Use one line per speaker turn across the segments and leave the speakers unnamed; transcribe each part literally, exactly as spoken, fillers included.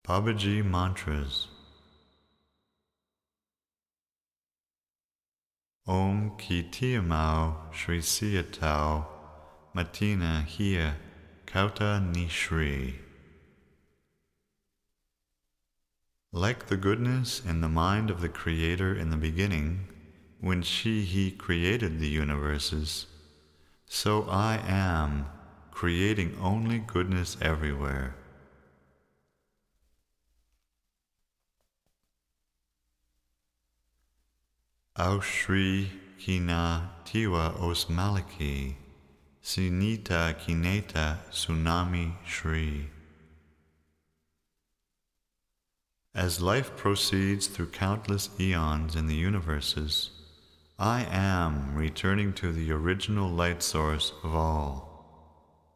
Babaji Mantras. Om Ki Tiamau Shri Siyatau Matina Hia Kauta Nishri. Like the goodness in the mind of the Creator in the beginning, when she he created the universes, so I am, creating only goodness everywhere. Au Shri Kina Tiwa Os Maliki Sinita Kineta Tsunami Shri. As life proceeds through countless eons in the universes, I am returning to the original light source of all.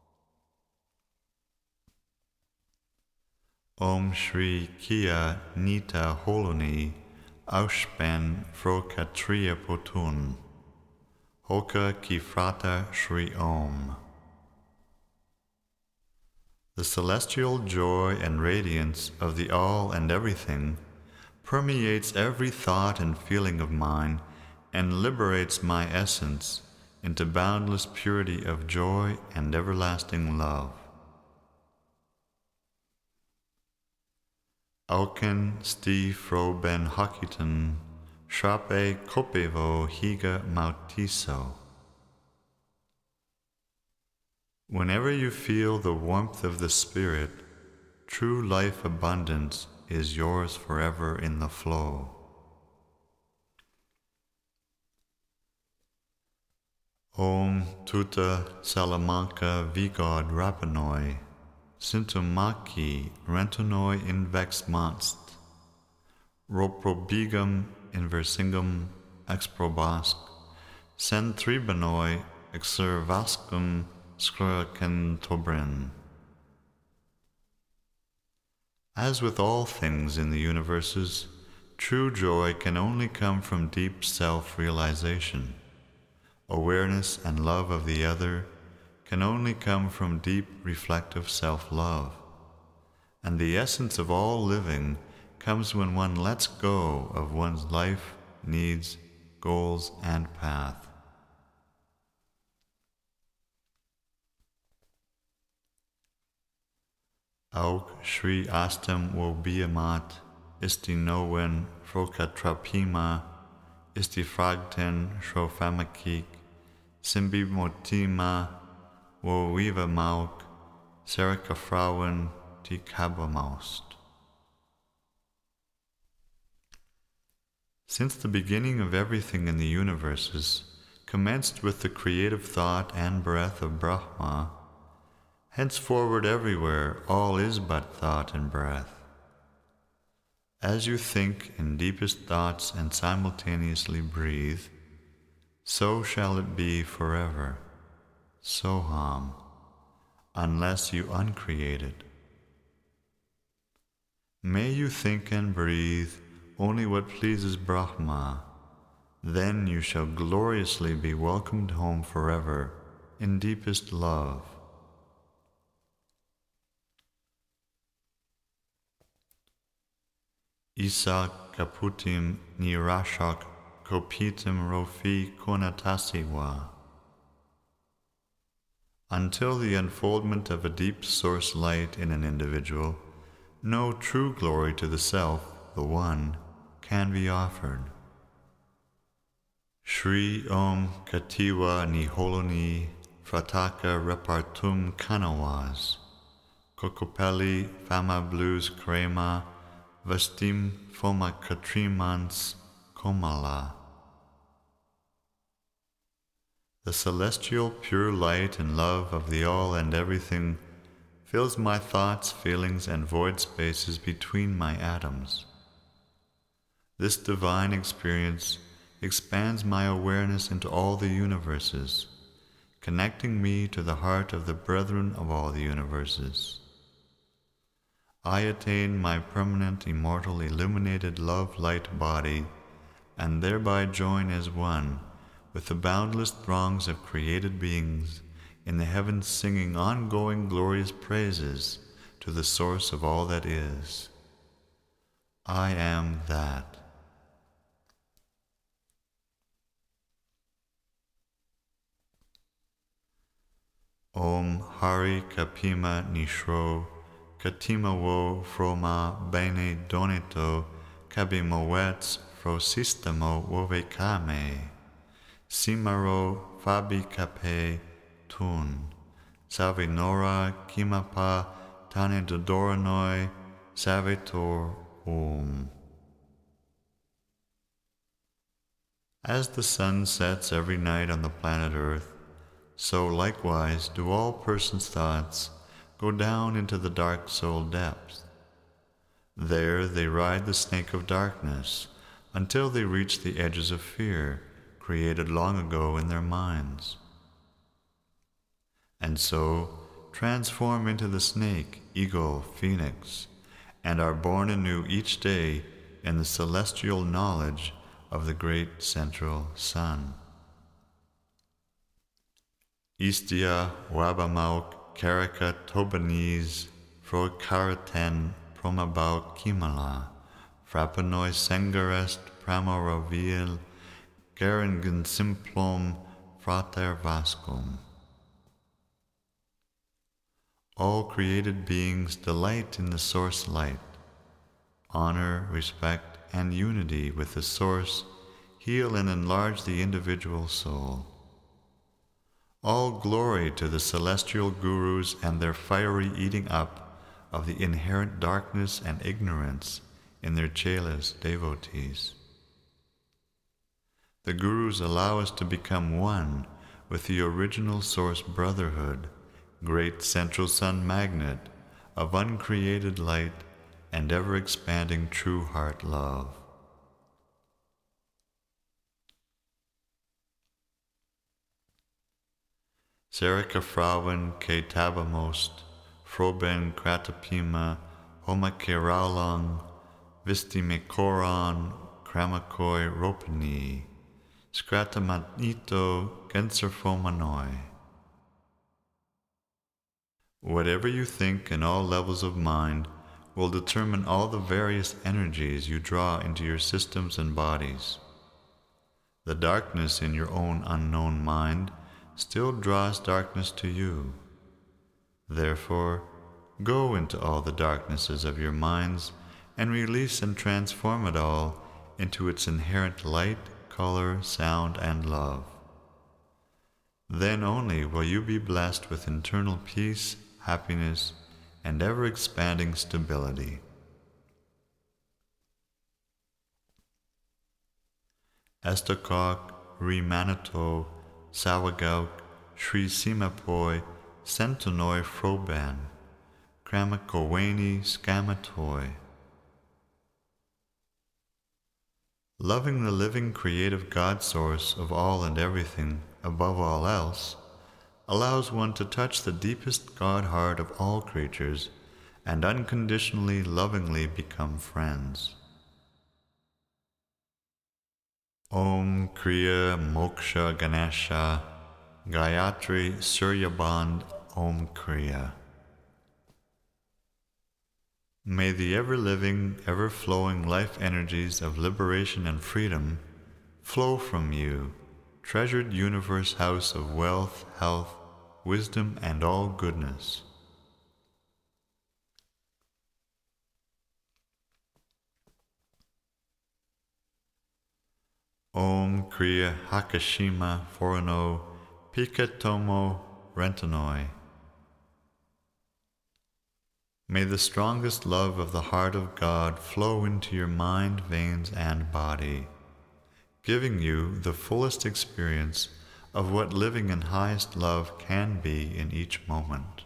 Om Shri Kia Nita Holoni Aushpen Frokatriya Potun Hoka Kifrata Shri Om. The celestial joy and radiance of the all and everything permeates every thought and feeling of mine and liberates my essence into boundless purity of joy and everlasting love. Auken sti fro ben hakiten Shrape kopevo higa mautiso. Whenever you feel the warmth of the Spirit, true life abundance is yours forever in the flow. Om tuta salamanca vigod rapanoi Sintumaki rentonoi invexmanst Roprobigum inversingum exprobasc Centribanoi exervascum scracentobrin. As with all things in the universes, true joy can only come from deep self-realization. Awareness and love of the other can only come from deep reflective self-love. And the essence of all living comes when one lets go of one's life, needs, goals, and path. Auk Shri Astam Wobiamat Isti Nowen Frokatrapima Isti Fragten Shrofamakik Simbi Motima Wo Viva Mauk Serika Frauen die Kabamaust. Since the beginning of everything in the universes commenced with the creative thought and breath of Brahma, henceforward everywhere all is but thought and breath. As you think in deepest thoughts and simultaneously breathe, so shall it be forever. Soham, unless you uncreate it. May you think and breathe only what pleases Brahma, then you shall gloriously be welcomed home forever in deepest love. Isa kaputim nirashak kopitim rofi konatasiwa. Until the unfoldment of a deep source light in an individual, no true glory to the Self, the One, can be offered. Shri Om Katiwa Niholoni Frataka Repartum Kanawaz Kokopeli Fama Blues Krema Vastim Foma Katrimans Komala. The celestial pure light and love of the all and everything fills my thoughts, feelings, and void spaces between my atoms. This divine experience expands my awareness into all the universes, connecting me to the heart of the brethren of all the universes. I attain my permanent, immortal, illuminated love-light body, and thereby join as one with the boundless throngs of created beings in the heavens, singing ongoing glorious praises to the source of all that is. I am that. Om Hari Kapima Nishro Katima Wo Froma Bene Donito Kabimowets Frosistamo Wovekame Simaro Fabi Kape Tun Savinora Kimapa Tane Dodoranoi Savitor Om. As the sun sets every night on the planet Earth, so likewise do all persons' thoughts go down into the dark soul depths. There they ride the snake of darkness until they reach the edges of fear created long ago in their minds. And so transform into the snake, eagle, phoenix, and are born anew each day in the celestial knowledge of the great central sun. Istia Wabamauk Karaka Tobanese Frokaraten Promabauk Kimala Frappanoi Sengarest Pramoravil Geringen Simplom Frater Vascum. All created beings delight in the source light. Honor, respect, and unity with the source heal and enlarge the individual soul. All glory to the celestial gurus and their fiery eating up of the inherent darkness and ignorance in their chelas devotees. The gurus allow us to become one with the original source brotherhood, great central sun magnet of uncreated light and ever-expanding true heart love. Serika Frauen ke tabamost, Froben Kratapima, Homakiralong, Vistimekoron, Kramakoi Ropani, Skratamanito Genserfomanoi. Whatever you think in all levels of mind will determine all the various energies you draw into your systems and bodies. The darkness in your own unknown mind still draws darkness to you. Therefore, go into all the darknesses of your minds and release and transform it all into its inherent light, color, sound, and love. Then only will you be blessed with internal peace, happiness, and ever-expanding stability. Estokok, Rimanato, Sawagauk, Sri Simapoi, Sentonoi Froban, Kramakoweni Skamatoi. Loving the living creative God source of all and everything above all else allows one to touch the deepest God heart of all creatures and unconditionally, lovingly become friends. Om Kriya Moksha Ganesha Gayatri Suryaband Om Kriya. May the ever-living, ever-flowing life energies of liberation and freedom flow from you, treasured universe house of wealth, health, wisdom, and all goodness. Om Kriya Hakashima Forano Pikatomo Rentanoi. May the strongest love of the heart of God flow into your mind, veins, and body, giving you the fullest experience of what living in highest love can be in each moment.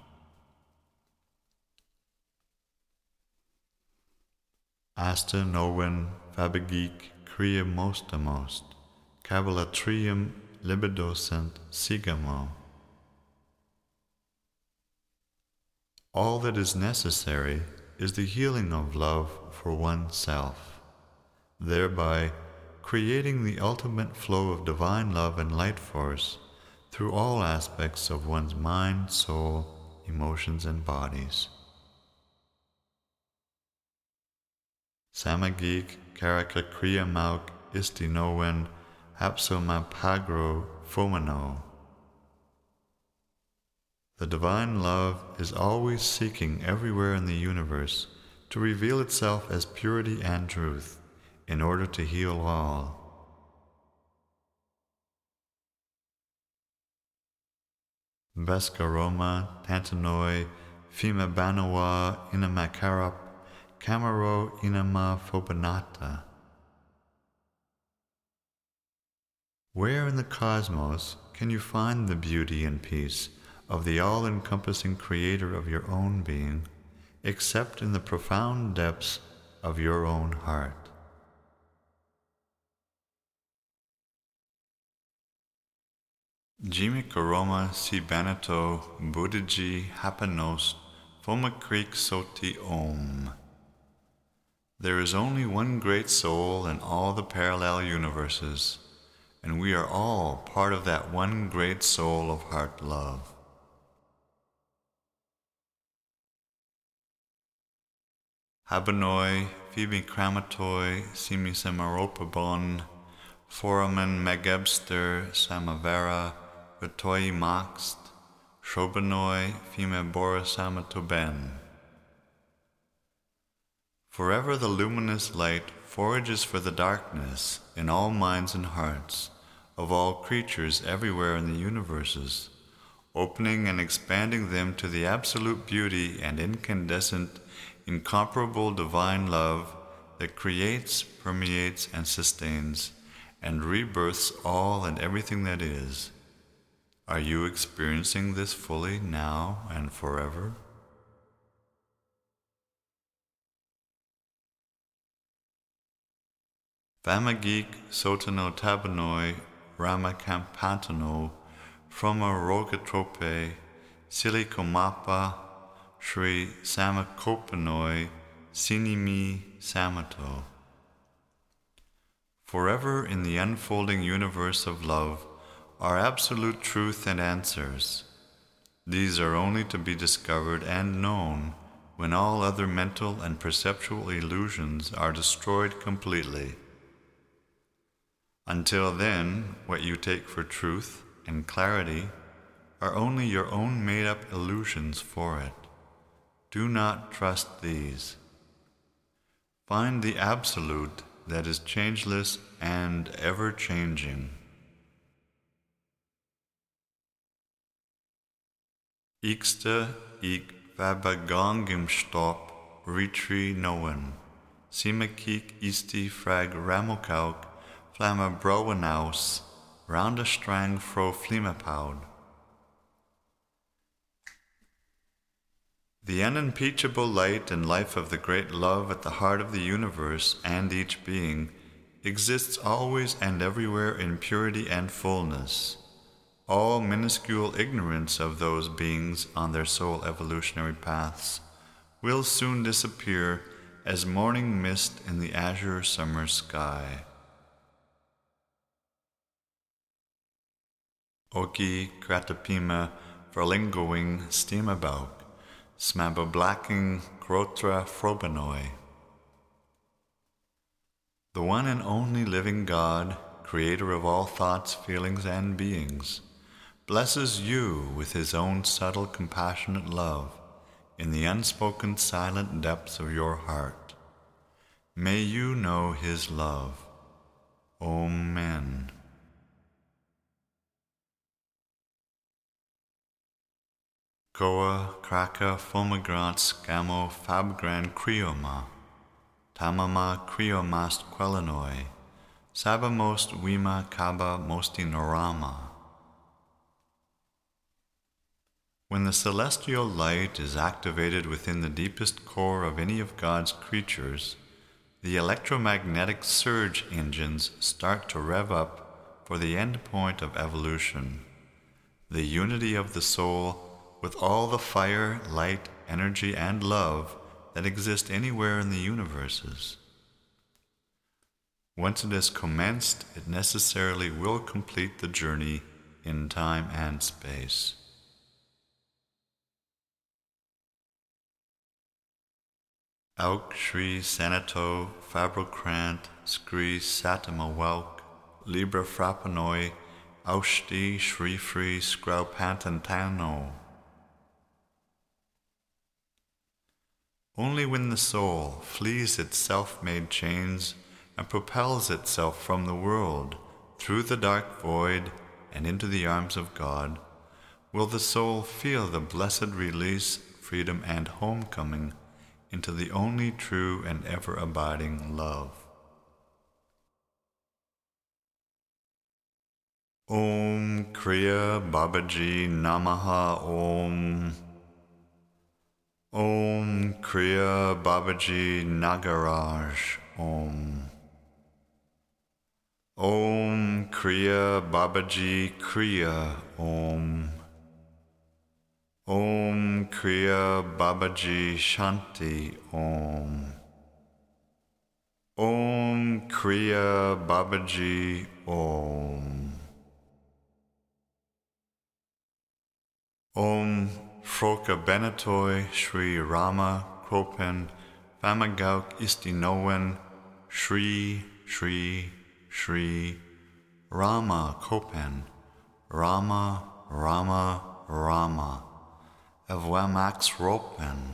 Asta Nowen Fabigik Kriya Mostamost Kabalatrium Libidocent Sigamo. All that is necessary is the healing of love for oneself, thereby creating the ultimate flow of divine love and light force through all aspects of one's mind, soul, emotions, and bodies. Samagik karaka kriya mauk isti nowen hapsoma pagro fomano. The divine love is always seeking everywhere in the universe to reveal itself as purity and truth in order to heal all. Veskaroma tantanoi fima banawa inamakarap kamaro inama phobanata. Where in the cosmos can you find the beauty and peace of the all-encompassing creator of your own being, except in the profound depths of your own heart? Jimi Karoma si banato buddhaji hapanos foma creek soti om. There is only one great soul in all the parallel universes, and we are all part of that one great soul of heart love. Habanoi, Phoebe Kramatoi, Simi Samaropabon, Foramen Megebster, Samavera, Retoi Maxt, Shobanoi, Fime Borasamatoben. Forever the luminous light forages for the darkness in all minds and hearts of all creatures everywhere in the universes, opening and expanding them to the absolute beauty and incandescent, incomparable divine love that creates, permeates, and sustains, and rebirths all and everything that is. Are you experiencing this fully now and forever? Famagik sotano tabanoi ramakampantano froma rogatrope silikomapa Shri Samakopanoi Sinimi Samato. Forever in the unfolding universe of love are absolute truth and answers. These are only to be discovered and known when all other mental and perceptual illusions are destroyed completely. Until then, what you take for truth and clarity are only your own made-up illusions for it. Do not trust these. Find the Absolute that is changeless and ever-changing. Ikste ik vabagongim stop retri noen. Simakik isti frag ramokauk flamma browenaus round a strang fro flimapoud. The unimpeachable light and life of the great love at the heart of the universe and each being exists always and everywhere in purity and fullness. All minuscule ignorance of those beings on their soul evolutionary paths will soon disappear as morning mist in the azure summer sky. Oki kratapima verlingoing steamabouk. Smabablacking Grotra Frobanoi. The one and only living God, creator of all thoughts, feelings, and beings, blesses you with his own subtle, compassionate love in the unspoken, silent depths of your heart. May you know his love. Amen. Koa, Kraka, Fomagrant, Scamo, Fabgran, Krioma, Tamama, Kriomast, Quellanoi, Sabamost, Wima, Kaba, Mosti, Norama. When the celestial light is activated within the deepest core of any of God's creatures, the electromagnetic surge engines start to rev up for the end point of evolution, the unity of the soul with all the fire, light, energy, and love that exist anywhere in the universes. Once it has commenced, it necessarily will complete the journey in time and space. Auk Shri Senato Fabrocrant Scri Satima Welk Libra Frappanoi Aushti Shri Free Scrau Pantantano. Only when the soul flees its self-made chains and propels itself from the world through the dark void and into the arms of God, will the soul feel the blessed release, freedom, and homecoming into the only true and ever-abiding love. Om Kriya Babaji Namaha Om. Om Kriya Babaji Nagaraj Om. Om Kriya Babaji Kriya Om. Om Kriya Babaji Shanti Om. Om Kriya Babaji Om. Om Froka Benatoy Shri Rama Kropen Famagauk Istinowen Shri Shri Shri Rama Kopen Rama Rama Rama Evwamax Ropen.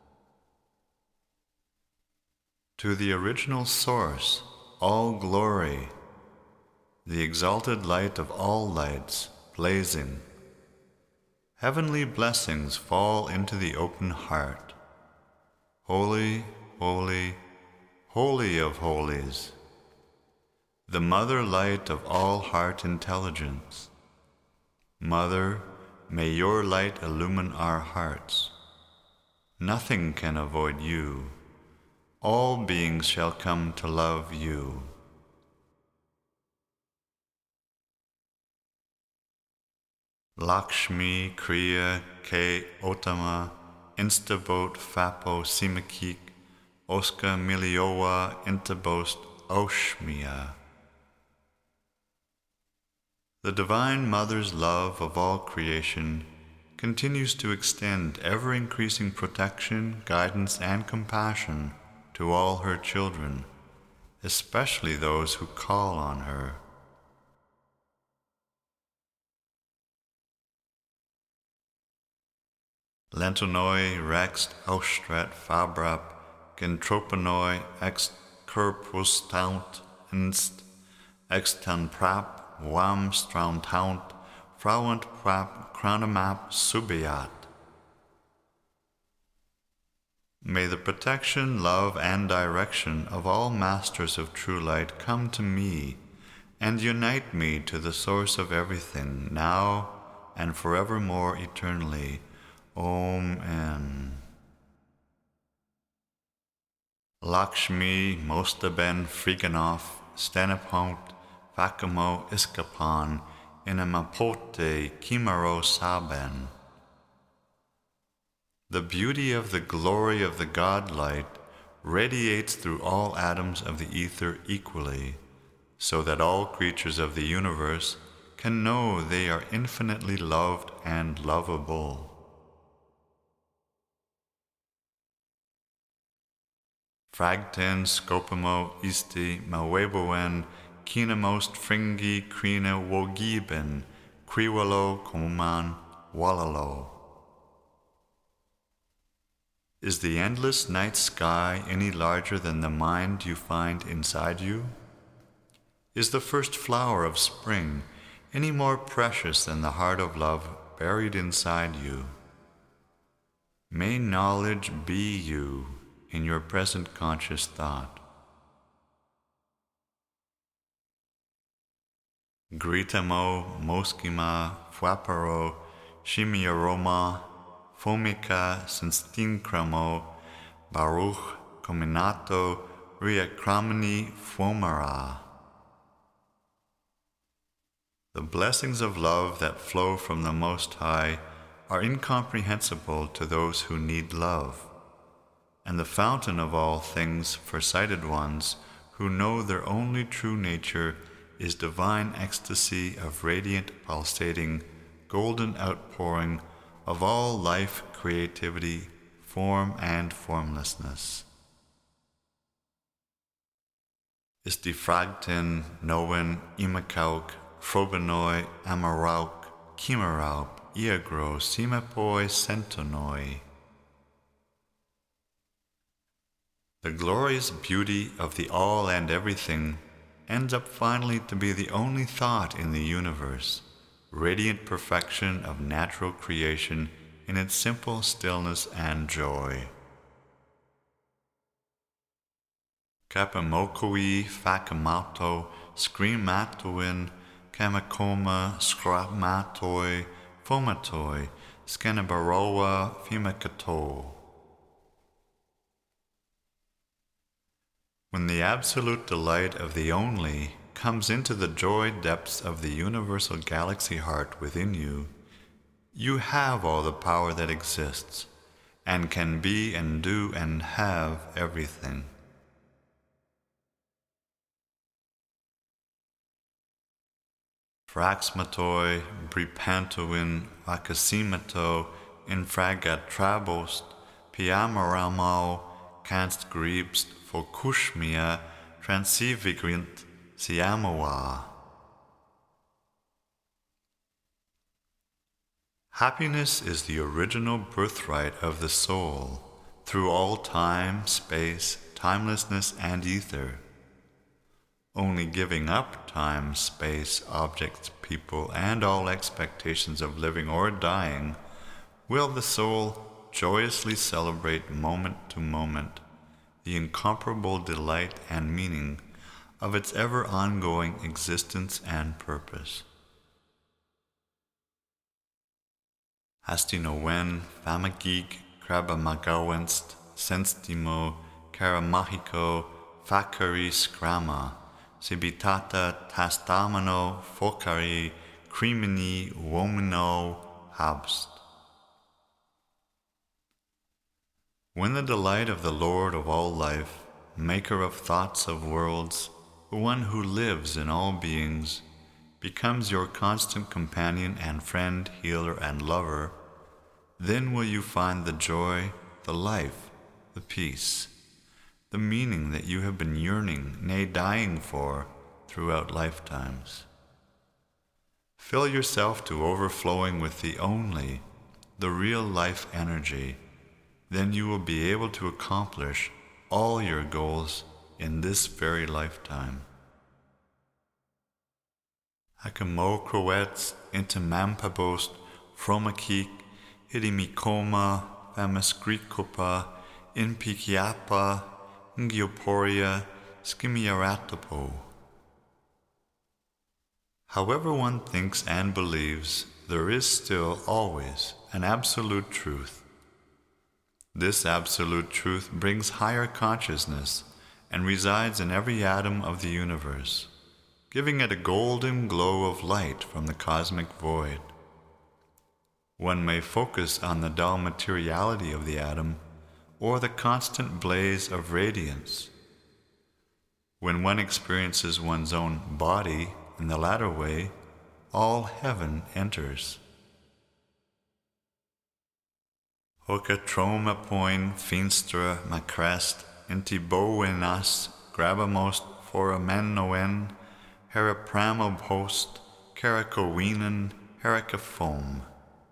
To the original source, all glory, the exalted light of all lights, blazing. Heavenly blessings fall into the open heart. Holy, holy, holy of holies, the mother light of all heart intelligence. Mother, may your light illumine our hearts. Nothing can avoid you. All beings shall come to love you. Lakshmi Kriya Ke Otama Instabot Fapo Simakik Oska Miliowa Intabost Oshmia. The Divine Mother's love of all creation continues to extend ever-increasing protection, guidance, and compassion to all her children, especially those who call on her. Lentonoi rext austret fabrap gentropanoi ex corpustant inst extan prap wam strauntaunt frauent prap chronomap subiat. May the protection, love, and direction of all masters of true light come to me and unite me to the source of everything, now and forevermore eternally. Om N. Lakshmi Mostaben Friganoff Stenapont Fakamo Iskapan Inamapote Kimaro Saben. The beauty of the glory of the God-light radiates through all atoms of the ether equally, so that all creatures of the universe can know they are infinitely loved and lovable. Fragten scopamo isti maweboen kinamost fringi krina wogiben kriwalo koman walalo. Is the endless night sky any larger than the mind you find inside you? Is the first flower of spring any more precious than the heart of love buried inside you? May knowledge be you in your present conscious thought. Gritamo moskima fuaparo shimiaroma fomica senstinkramo baruch cominato riakramani fomara. The blessings of love that flow from the Most High are incomprehensible to those who need love, and the fountain of all things for sighted ones who know their only true nature is divine ecstasy of radiant, pulsating, golden outpouring of all life, creativity, form, and formlessness. is die Fragten Noen Imakauk, Frobenoi, Amarauk, Kimaraup, Iagro, Simapoi, Sentonoi. The glorious beauty of the all and everything ends up finally to be the only thought in the universe, radiant perfection of natural creation in its simple stillness and joy. Kapamokoi, Fakamato, Screamatoin, Kamakoma, Scramatoi, Fomatoi, Scanabaroa, Fimakato. When the absolute delight of the only comes into the joy depths of the universal galaxy heart within you, you have all the power that exists, and can be and do and have everything. Fraxmatoi, Bripantoin, Vakasimato, Infragat Trabost, Piamaramo, Kanst Griebst, Fokushmia, Transivigwint, Siamoa. Happiness is the original birthright of the soul, through all time, space, timelessness, and ether. Only giving up time, space, objects, people, and all expectations of living or dying will the soul joyously celebrate moment to moment the incomparable delight and meaning of its ever ongoing existence and purpose. Hastinowen, Famagig, Krabamagawenst, Senstimo, Karamahiko, Fakari Skrama, Sibitata Tastamano, Fokari, Crimini, Womino, Habst. When the delight of the Lord of all life, maker of thoughts of worlds, the one who lives in all beings, becomes your constant companion and friend, healer, and lover, then will you find the joy, the life, the peace, the meaning that you have been yearning, nay dying for, throughout lifetimes. Fill yourself to overflowing with the only, the real life energy. Then you will be able to accomplish all your goals in this very lifetime. Hakamo Croets, Intamampabost, Fromakik, Idimikoma, Famaskrikopa, Inpikiapa, Ngioporia, Skimiaratopo. However one thinks and believes, there is still always an absolute truth. This absolute truth brings higher consciousness and resides in every atom of the universe, giving it a golden glow of light from the cosmic void. One may focus on the dull materiality of the atom or the constant blaze of radiance. When one experiences one's own body in the latter way, all heaven enters. Hocatroma poin finstra macrest, intiboenas, grabamost foramenoen, herapramopost, caracowenen, heracafoam.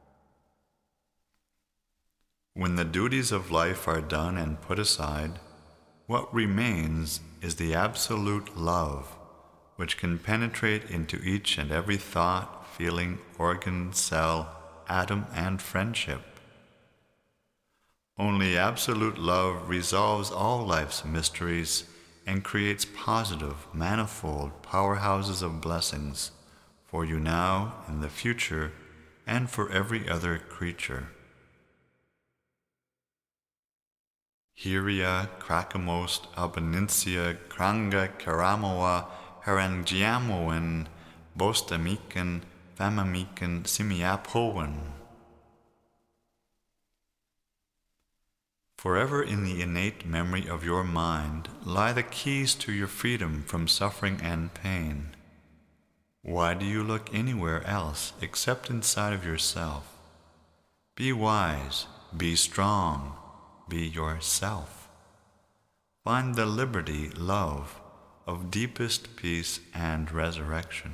When the duties of life are done and put aside, what remains is the absolute love, which can penetrate into each and every thought, feeling, organ, cell, atom, and friendship. Only absolute love resolves all life's mysteries and creates positive, manifold powerhouses of blessings for you now, in the future, and for every other creature. Hiria, Krakamost, Albaninsia, Kranga, Karamoa, Harangiamoen, Bostamiken, Famamiken, Simiapoen. Forever in the innate memory of your mind lie the keys to your freedom from suffering and pain. Why do you look anywhere else except inside of yourself? Be wise, be strong, be yourself. Find the liberty, love, of deepest peace and resurrection.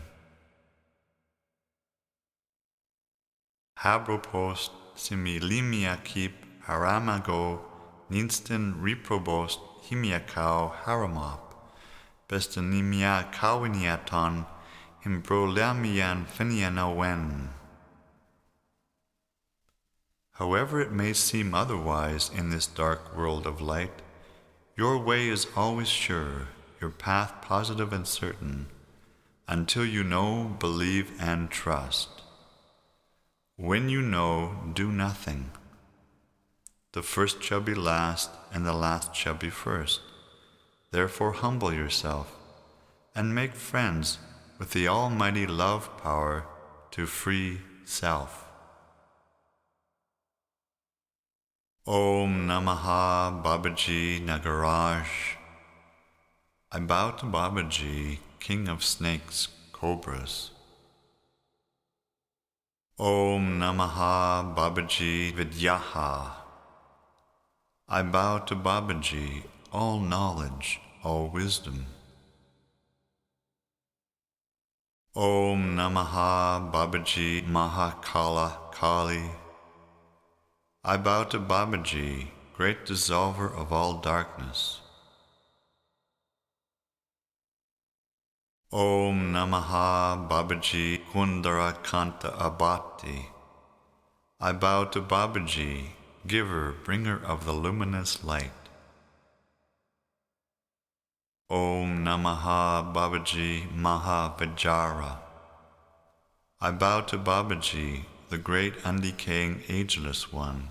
Habropost similimia keep haramago ninstin reprobost himiakau haramop, bestanimia kawiniaton himbrolamian finianawen. However it may seem otherwise in this dark world of light, your way is always sure, your path positive and certain, until you know, believe, and trust. When you know, do nothing. The first shall be last, and the last shall be first. Therefore humble yourself, and make friends with the almighty love power to free self. Om Namaha Babaji Nagaraj. I bow to Babaji, king of snakes, cobras. Om Namaha Babaji Vidyaha. I bow to Babaji, all knowledge, all wisdom. Om Namaha Babaji Mahakala Kali. I bow to Babaji, great dissolver of all darkness. Om Namaha Babaji Kundarakanta Abati. I bow to Babaji, giver, bringer of the luminous light. Om Namaha Babaji Mahavajara. I bow to Babaji, the great undecaying ageless one.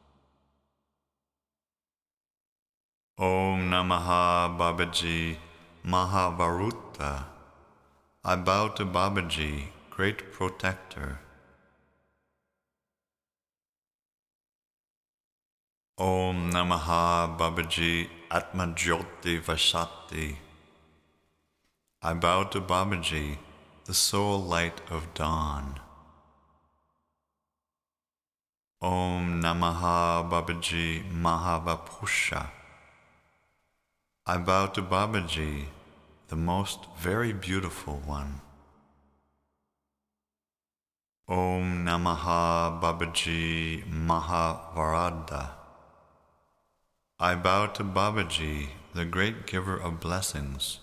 Om Namaha Babaji Mahavaruta. I bow to Babaji, great protector. Om Namaha Babaji Atmajyoti Vashati. I bow to Babaji, the sole light of dawn. Om Namaha Babaji Mahavapusha. I bow to Babaji, the most very beautiful one. Om Namaha Babaji Mahavarada. I bow to Babaji, the great giver of blessings.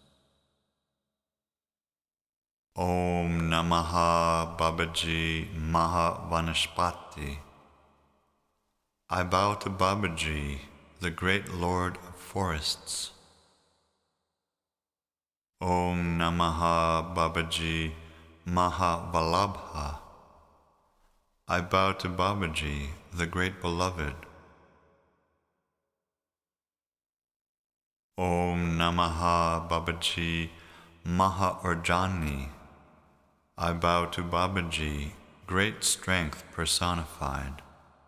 Om Namaha Babaji Mahavanashpati. I bow to Babaji, the great Lord of forests. Om Namaha Babaji Mahavalabha. I bow to Babaji, the great beloved. Om Namaha Babaji Mahaurjani. I bow to Babaji, great strength personified.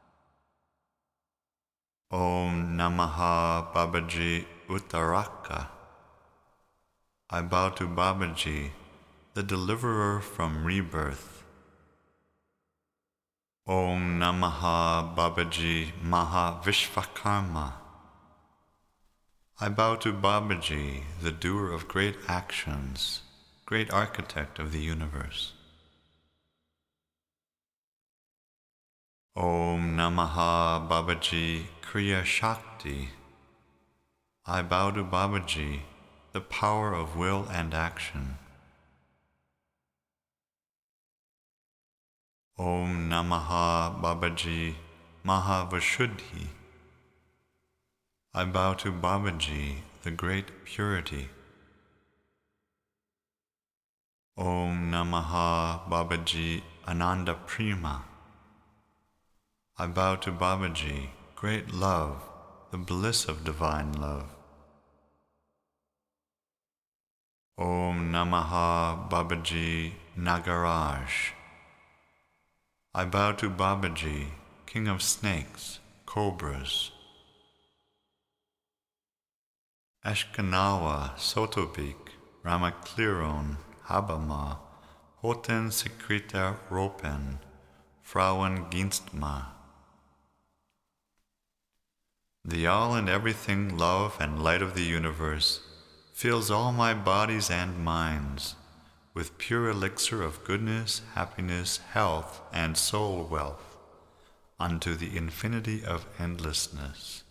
Om Namaha Babaji Uttaraka. I bow to Babaji, the deliverer from rebirth. Om Namaha Babaji Mahavishvakarma. I bow to Babaji, the doer of great actions, great architect of the universe. Om Namaha Babaji Kriya Shakti. I bow to Babaji, the power of will and action. Om Namaha Babaji Mahavashuddhi. I bow to Babaji, the great purity. Om Namaha Babaji Ananda Prima. I bow to Babaji, great love, the bliss of divine love. Om Namaha Babaji Nagaraj. I bow to Babaji, king of snakes, cobras. Ashkanawa, Sotobik, Ramakliron, Habama, Hoten Sekreta Ropen, Frauen Ginstma. The all and everything love and light of the universe, fills all my bodies and minds with pure elixir of goodness, happiness, health, and soul wealth, unto the infinity of endlessness.